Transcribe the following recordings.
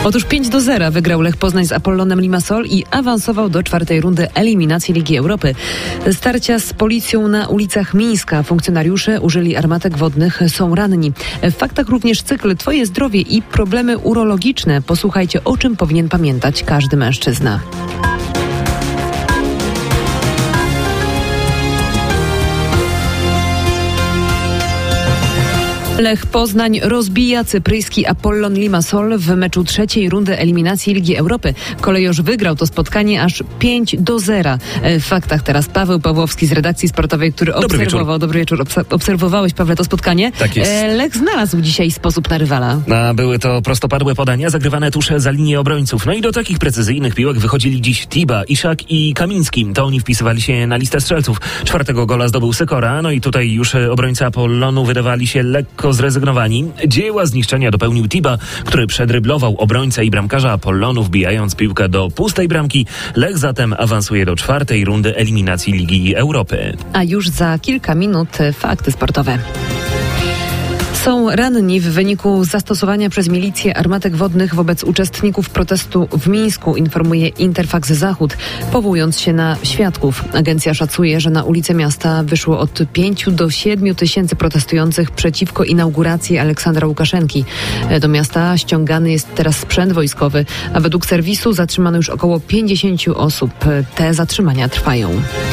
Otóż 5-0 wygrał Lech Poznań z Apollonem Limassol i awansował do 4. rundy eliminacji Ligi Europy. Starcia z policją na ulicach Mińska. Funkcjonariusze użyli armatek wodnych, są ranni. W faktach również cykl Twoje zdrowie i problemy urologiczne. Posłuchajcie, o czym powinien pamiętać każdy mężczyzna. Lech Poznań rozbija cypryjski Apollon Limassol w meczu 3. rundy eliminacji Ligi Europy. Kolejorz wygrał to spotkanie aż 5-0. W faktach teraz Paweł Pawłowski z redakcji sportowej, który obserwował. Dobry wieczór. Obserwowałeś, Pawle, to spotkanie? Tak jest. Lech znalazł dzisiaj sposób na rywala. Były to prostopadłe podania zagrywane tuż za linię obrońców. No i do takich precyzyjnych piłek wychodzili dziś Tiba, Iszak i Kamiński. To oni wpisywali się na listę strzelców. 4. gola zdobył Sykora. No i tutaj już obrońcy Apollonu wydawali się lekko zrezygnowani. Dzieła zniszczenia dopełnił Tiba, który przedryblował obrońcę i bramkarza Apollonu, wbijając piłkę do pustej bramki. Lech zatem awansuje do 4. rundy eliminacji Ligi Europy. A już za kilka minut fakty sportowe. Są ranni w wyniku zastosowania przez milicję armatek wodnych wobec uczestników protestu w Mińsku, informuje Interfax Zachód, powołując się na świadków. Agencja szacuje, że na ulice miasta wyszło od 5 do 7 tysięcy protestujących przeciwko inauguracji Aleksandra Łukaszenki. Do miasta ściągany jest teraz sprzęt wojskowy, a według serwisu zatrzymano już około 50 osób. Te zatrzymania trwają.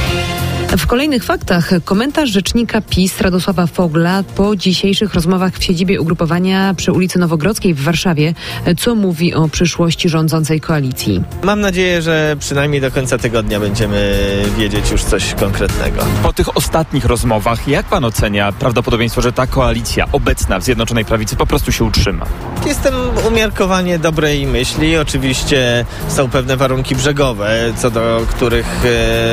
W kolejnych faktach komentarz rzecznika PiS Radosława Fogla po dzisiejszych rozmowach w siedzibie ugrupowania przy ulicy Nowogrodzkiej w Warszawie, co mówi o przyszłości rządzącej koalicji. Mam nadzieję, że przynajmniej do końca tygodnia będziemy wiedzieć już coś konkretnego. Po tych ostatnich rozmowach, jak pan ocenia prawdopodobieństwo, że ta koalicja obecna w Zjednoczonej Prawicy po prostu się utrzyma? Jestem umiarkowanie dobrej myśli. Oczywiście są pewne warunki brzegowe, co do których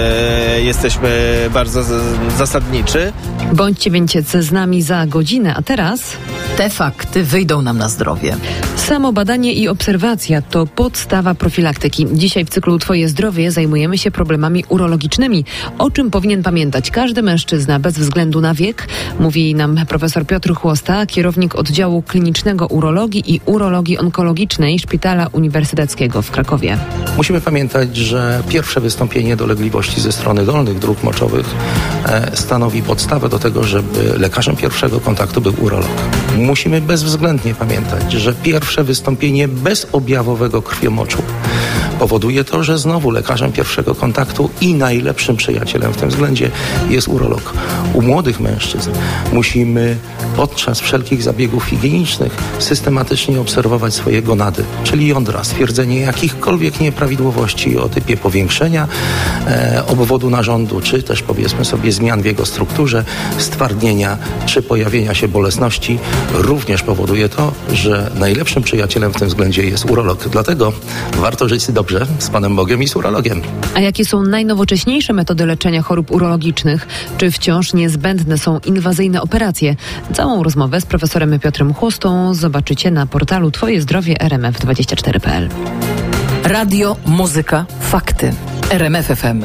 jesteśmy bardzo zasadniczy. Bądźcie więc z nami za godzinę, a teraz... Te fakty wyjdą nam na zdrowie. Samo badanie i obserwacja to podstawa profilaktyki. Dzisiaj w cyklu Twoje zdrowie zajmujemy się problemami urologicznymi. O czym powinien pamiętać każdy mężczyzna bez względu na wiek, mówi nam profesor Piotr Chłosta, kierownik oddziału klinicznego urologii i urologii onkologicznej Szpitala Uniwersyteckiego w Krakowie. Musimy pamiętać, że pierwsze wystąpienie dolegliwości ze strony dolnych dróg moczowych stanowi podstawę do tego, żeby lekarzem pierwszego kontaktu był urolog. Musimy bezwzględnie pamiętać, że pierwsze wystąpienie bezobjawowego krwiomoczu powoduje to, że znowu lekarzem pierwszego kontaktu i najlepszym przyjacielem w tym względzie jest urolog. U młodych mężczyzn musimy podczas wszelkich zabiegów higienicznych systematycznie obserwować swoje gonady, czyli jądra, stwierdzenie jakichkolwiek nieprawidłowości o typie powiększenia obwodu narządu, czy też powiedzmy sobie zmian w jego strukturze, stwardnienia, czy pojawienia się bolesności. Również powoduje to, że najlepszym przyjacielem w tym względzie jest urolog. Dlatego warto żyć dobrze z Panem Bogiem i z urologiem. A jakie są najnowocześniejsze metody leczenia chorób urologicznych? Czy wciąż niezbędne są inwazyjne operacje? Całą rozmowę z profesorem Piotrem Chłostą zobaczycie na portalu Twoje zdrowie rmf24.pl. Radio, muzyka, fakty. RMF FM.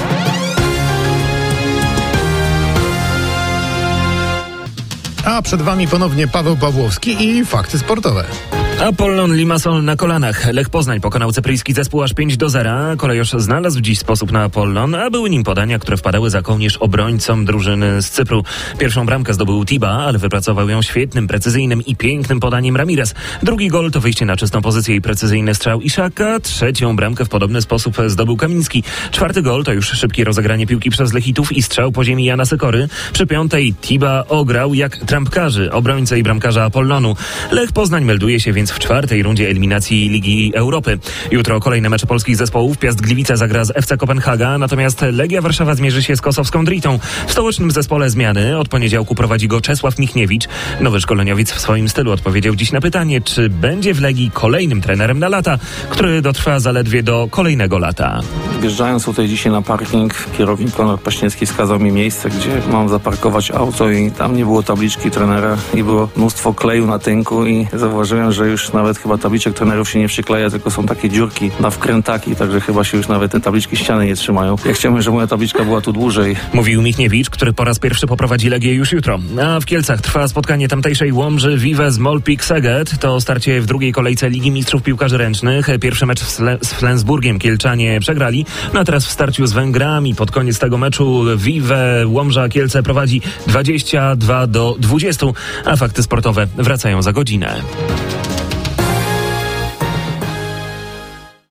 A przed Wami ponownie Paweł Pawłowski i fakty sportowe. Apollon Limassol na kolanach. Lech Poznań pokonał cypryjski zespół aż 5-0. Kolejorz znalazł dziś sposób na Apollon, a były nim podania, które wpadały za kołnierz obrońcom drużyny z Cypru. Pierwszą bramkę zdobył Tiba, ale wypracował ją świetnym, precyzyjnym i pięknym podaniem Ramirez. Drugi gol to wyjście na czystą pozycję i precyzyjny strzał Iszaka. Trzecią bramkę w podobny sposób zdobył Kamiński. 4. gol to już szybkie rozegranie piłki przez Lechitów i strzał po ziemi Jana Sykory. Przy 5. Tiba ograł jak trampkarzy, obrońcę i bramkarza Apollonu. Lech Poznań melduje się więc w 4. rundzie eliminacji Ligi Europy. Jutro kolejne mecze polskich zespołów. Piast Gliwice zagra z FC Kopenhaga, natomiast Legia Warszawa zmierzy się z kosowską Dritą. W stołecznym zespole zmiany. Od poniedziałku prowadzi go Czesław Michniewicz. Nowy szkoleniowiec w swoim stylu odpowiedział dziś na pytanie, czy będzie w Legii kolejnym trenerem na lata, który dotrwa zaledwie do kolejnego lata. Wjeżdżając tutaj dzisiaj na parking, kierownik Konrad Paśniewski wskazał mi miejsce, gdzie mam zaparkować auto i tam nie było tabliczki trenera i było mnóstwo kleju na tynku i zauważyłem, że już już nawet chyba tabliczek trenerów się nie przykleja, tylko są takie dziurki na wkrętaki, także chyba się już nawet te tabliczki ściany nie trzymają. Ja chciałbym, żeby moja tabliczka była tu dłużej. Mówił Michniewicz, który po raz pierwszy poprowadzi Legię już jutro. A w Kielcach trwa spotkanie tamtejszej Łomży Vive z Molpik Szeged. To starcie w drugiej kolejce Ligi Mistrzów Piłkarzy Ręcznych. Pierwszy mecz z Flensburgiem Kielczanie przegrali. No a teraz w starciu z Węgrami pod koniec tego meczu Vive Łomża Kielce prowadzi 22-20. A fakty sportowe wracają za godzinę.